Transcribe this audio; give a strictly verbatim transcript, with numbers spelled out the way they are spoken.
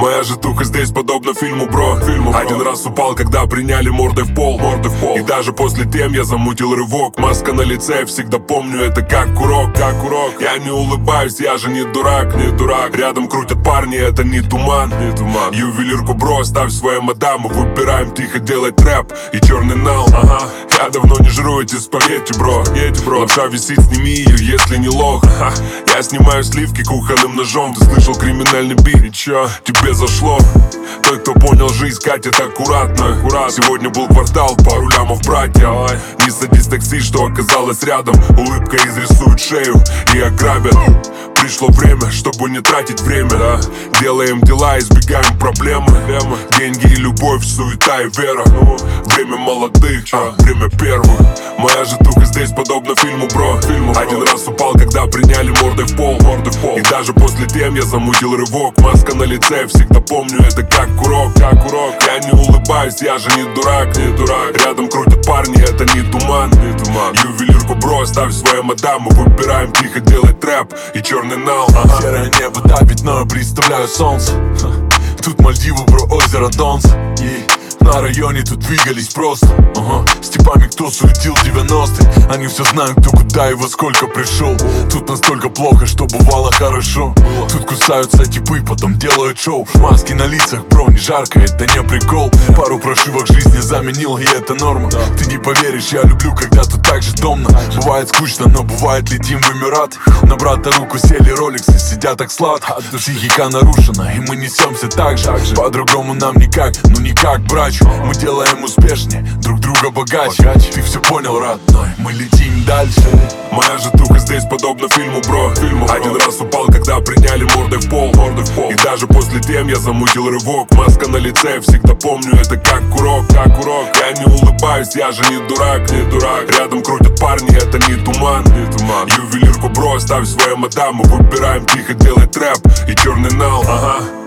Моя житуха здесь подобно фильму, бро, фильму, бро. Один раз упал, когда приняли мордой в пол, мордой в пол. И даже после тем я замутил рывок. Маска на лице, я всегда помню это как урок, как урок. Я не улыбаюсь, я же не дурак, не дурак. Рядом крутят парни, это не туман, не туман. Ювелирку, бро, оставь свою мадаму. Выбираем тихо делать рэп и черный нал. Ага. Я давно не жру эти спагетти, бро, спагетти, бро. Лапша висит, сними ее, если не лох. Ха. Я снимаю сливки кухонным ножом. Ты слышал криминальный бит? И чё, тебе зашло? Тот, кто понял жизнь, катит аккуратно, аккуратно. Сегодня был квартал, пару лямов, братья. Не садись в такси, что оказалось рядом. Улыбка изрисует шею и ограбят. Пришло время, чтобы не тратить время, да? Делаем дела, избегаем проблемы. Деньги и любовь, суета и вера. Время молодых, а, время первых. Моя житуха здесь подобно фильму, бро, фильму, бро. Один раз упал, когда приняли мордой в пол, мордой в пол. И даже после тем я замутил рывок. Маска на лице, я всегда помню это как урок, как урок. Я не улыбаюсь, я же не дурак, не дурак. Рядом крутят парни, это не туман, не туман. Ювелирку, бро, оставь свою мадаму. Выбираем тихо делать рэп и черный нал. Ага. Серое небо давит, но я представляю солнце. Тут Мальдивы, бро, озеро Донс. На районе тут двигались просто, ага. С типами, кто суетил девяностые. Они все знают, кто куда и во сколько пришел. Тут настолько плохо, что бывало хорошо. Тут кусаются типы, потом делают шоу. Маски на лицах, бро, не жарко, это не прикол. Пару прошивок жизни заменил, и это норма. Ты не поверишь, я люблю, когда тут так же томно. Бывает скучно, но бывает летим в Эмираты. На брата руку сели роликсы, сидят так сладко. Психика нарушена, и мы несемся так же. По-другому нам никак, ну никак, брать. Мы делаем успешнее, друг друга богаче. Ты все понял, родной, мы летим дальше. Моя житуха здесь подобно фильму, бро, фильму, бро. Один раз упал, когда приняли мордой в пол, мордой в пол. И даже после тем я замутил рывок. Маска на лице, я всегда помню это как урок, как урок. Я не улыбаюсь, я же не дурак, не дурак. Рядом крутят парни, это не туман, не туман. Ювелирку, бро, оставь свою мадаму. Выбираем тихо делать рэп и черный нал. Ага.